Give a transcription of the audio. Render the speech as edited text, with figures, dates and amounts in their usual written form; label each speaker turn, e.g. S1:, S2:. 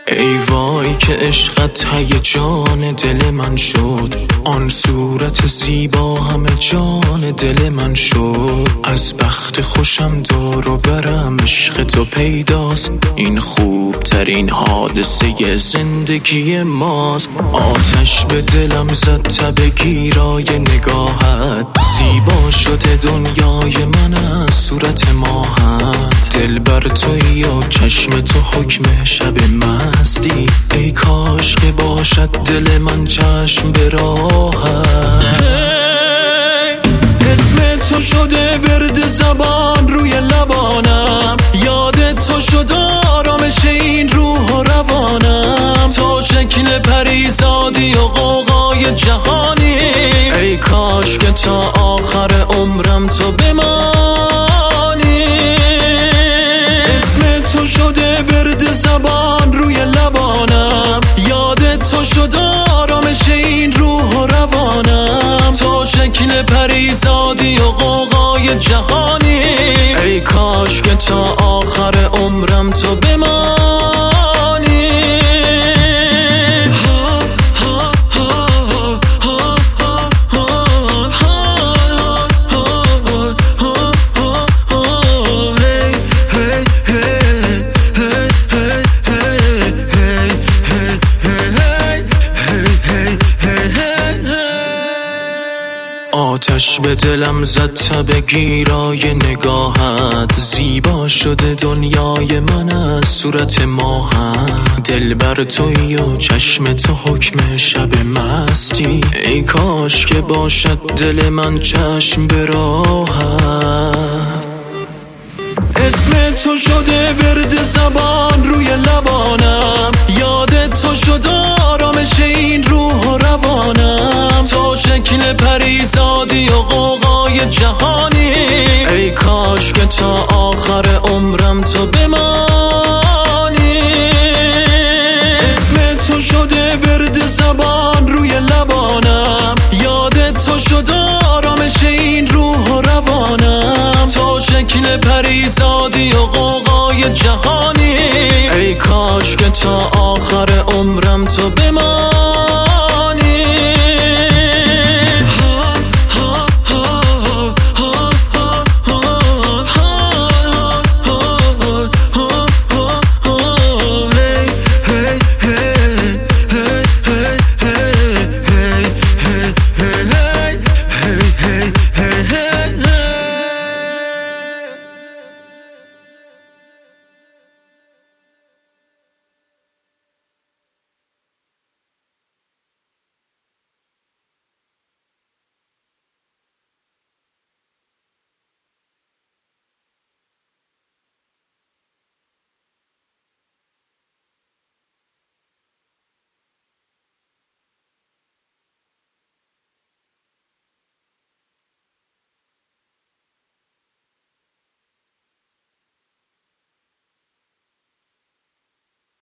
S1: ای وای که عشقت هیجان دل من شد، آن صورت زیبا همه جان دل من شد. از بخت خوشم دار و برم عشق تو پیداست، این خوب ترین حادثه زندگی ماست. آتش به دلم زد تب گیرای نگاهت، زیبا شده دنیای من از صورت ماهت. دل بر تویی و چشم تو حکم شب مستی، ای کاش که باشد دل من چشم به راحت. اسم تو شده ورد زبان روی لبانم، یاد تو شد آرامش این روح و روانم. تو شکل پریزادی و غوغای جهانی، ای کاش که تا آخر عمرم تو بمانی. اسم تو شده ورد زبان روی لبانم، یاد تو شد آرامش این روح و روانم. تو شکل پریزادی و غوغای جهانی، ای کاش که تا آخر عمرم تو بمانی. آتش به دلم زد تب گیرای نگاهت، زیبا شده دنیای من از صورت ماهت. دل بر تویی و چشم تو حکم شب مستی، ای کاش که باشد دل من چشم به راحت. اسم تو شده ورد زبان روی لبانم، یاد تو شد آرامش این روح و روانم. تو شکل پریزادی و غوغای جهانی، ای کاش که تا آخر عمرم تو بمانی. اسم تو شده ورد زبان روی لبانم، یاد تو شد آرامش این روح و روانم. تو شکل پریزادی و غوغای جهانی، ای کاش که تا